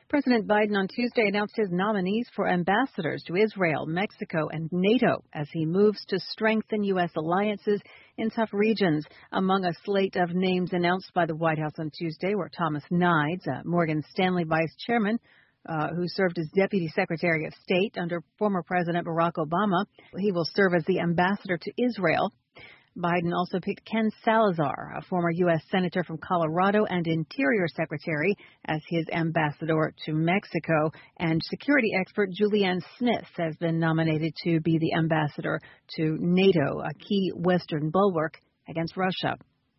President Biden on Tuesday announced his nominees for ambassadors to Israel, Mexico, and NATO as he moves to strengthen U.S. alliances in tough regions. Among a slate of names announced by the White House on Tuesday were Thomas Nides, Morgan Stanley vice chairman, who served as Deputy Secretary of State under former President Barack Obama. He will serve as the ambassador to Israel. Biden also picked Ken Salazar, a former U.S. Senator from Colorado and Interior Secretary, as his ambassador to Mexico. And security expert Julianne Smith has been nominated to be the ambassador to NATO, a key Western bulwark against Russia.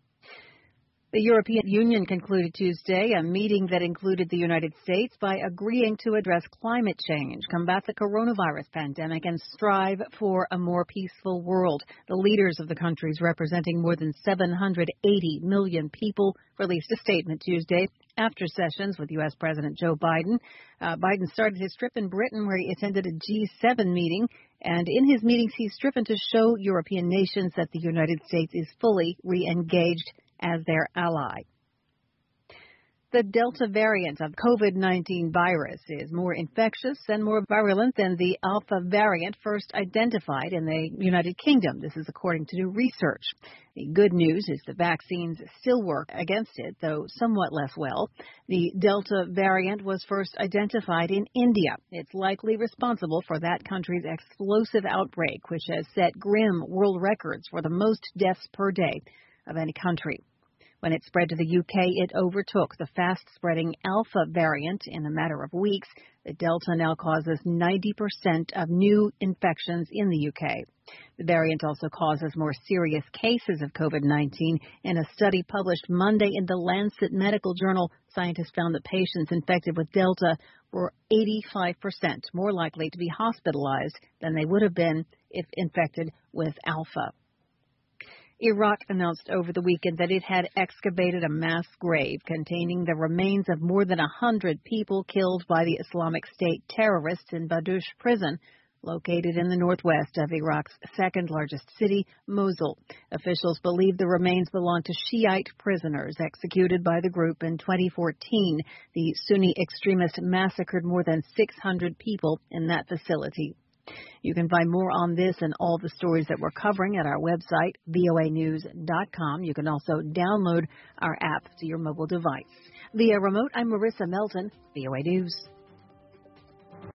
The European Union concluded Tuesday a meeting that included the United States by agreeing to address climate change, combat the coronavirus pandemic, and strive for a more peaceful world. The leaders of the countries, representing more than 780 million people, released a statement Tuesday after sessions with U.S. President Joe Biden. Biden started his trip in Britain, where he attended a G7 meeting. And in his meetings, he's striven to show European nations that the United States is fully re-engaged as their ally. The Delta variant of COVID-19 virus is more infectious and more virulent than the Alpha variant first identified in the United Kingdom. This is according to new research. The good news is the vaccines still work against it, though somewhat less well. The Delta variant was first identified in India. It's likely responsible for that country's explosive outbreak, which has set grim world records for the most deaths per day of any country. When it spread to the UK, it overtook the fast-spreading Alpha variant in a matter of weeks. The Delta now causes 90% of new infections in the UK. The variant also causes more serious cases of COVID-19. In a study published Monday in the Lancet Medical Journal, scientists found that patients infected with Delta were 85% more likely to be hospitalized than they would have been if infected with Alpha. Iraq announced over the weekend that it had excavated a mass grave containing the remains of more than 100 people killed by the Islamic State terrorists in Badoush prison, located in the northwest of Iraq's second-largest city, Mosul. Officials believe the remains belong to Shiite prisoners executed by the group in 2014. The Sunni extremists massacred more than 600 people in that facility. You can find more on this and all the stories that we're covering at our website, voanews.com. You can also download our app to your mobile device. Via remote, I'm Marissa Melton, VOA News.